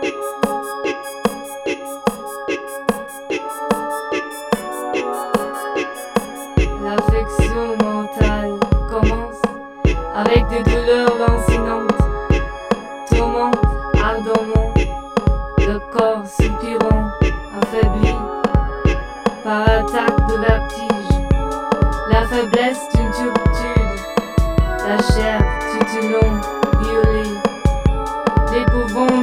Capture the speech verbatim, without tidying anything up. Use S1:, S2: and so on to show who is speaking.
S1: L'affection mentale commence avec des douleurs lancinantes, tourmente ardemment, le corps soupirant, affaibli par attaque de vertige. La faiblesse